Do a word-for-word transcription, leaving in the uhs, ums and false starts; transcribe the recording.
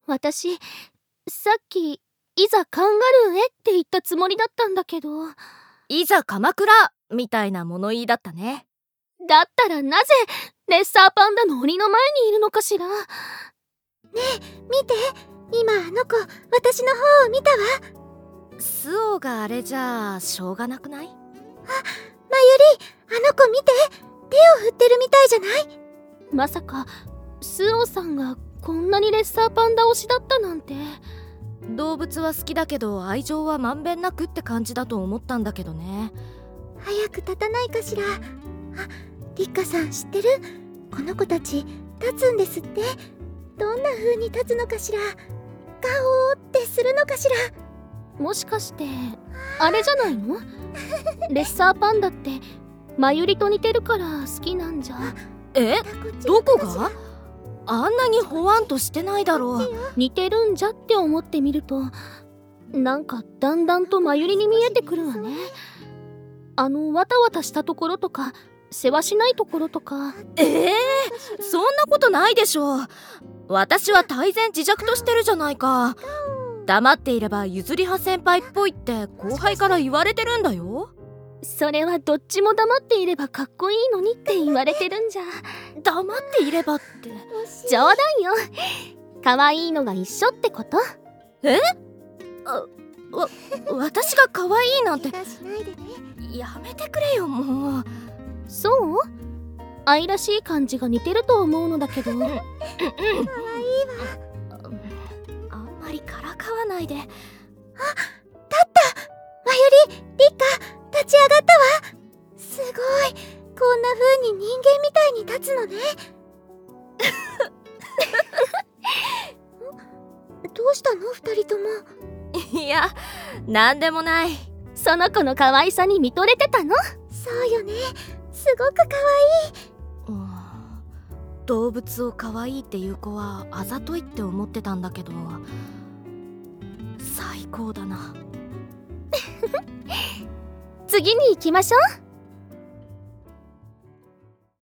私、さっきいざカンガルーへって言ったつもりだったんだけど。 いざ鎌倉みたいな物言いだったね。 だったらなぜレッサーパンダの檻の前にいるのかしら。ねえ、見て、今あの子私の方を見たわ。 スオがあれじゃあしょうがなくない？あ、 まゆり、あの子見て、手を振ってるみたいじゃない？ まさかスオさんがこんなにレッサーパンダ推しだったなんて。 動物は好きだけど愛情はまんべんなくって感じだと思ったんだけどね。 早く立たないかしら。あ、リッカさん知ってる？この子たち立つんですって。どんな風に立つのかしら。ガオーってするのかしら。 もしかしてあれじゃないの？レッサーパンダってマユリと似てるから好きなんじゃ。 え？どこが？あんなにほわんとしてないだろう。 似てるんじゃって思ってみるとなんかだんだんとマユリに見えてくるわね。あのわたわたしたところとか世話しないところとか。 ええー、そんなことないでしょ。私は泰然自若としてるじゃないか。黙っていれば譲り派先輩っぽいって後輩から言われてるんだよ。 それはどっちも黙っていればかっこいいのにって言われてるんじゃ。 黙っていればって冗談よ。可愛いのが一緒ってこと？ え？あ、わ、私が可愛いなんてやめてくれよもう。 そう？愛らしい感じが似てると思うのだけど。可愛いわ。 あんまりからかわないで。あ、立った ！まゆり、リッカ、立ち上がったわ。すごい、こんな風に人間みたいに立つのね。どうしたの二人とも。 いや、なんでもない。 その子の可愛さに見とれてたの？ そうよね、すごく可愛い。 うん、動物を可愛いっていう子はあざといって思ってたんだけど、最高だな。 次に行きましょう。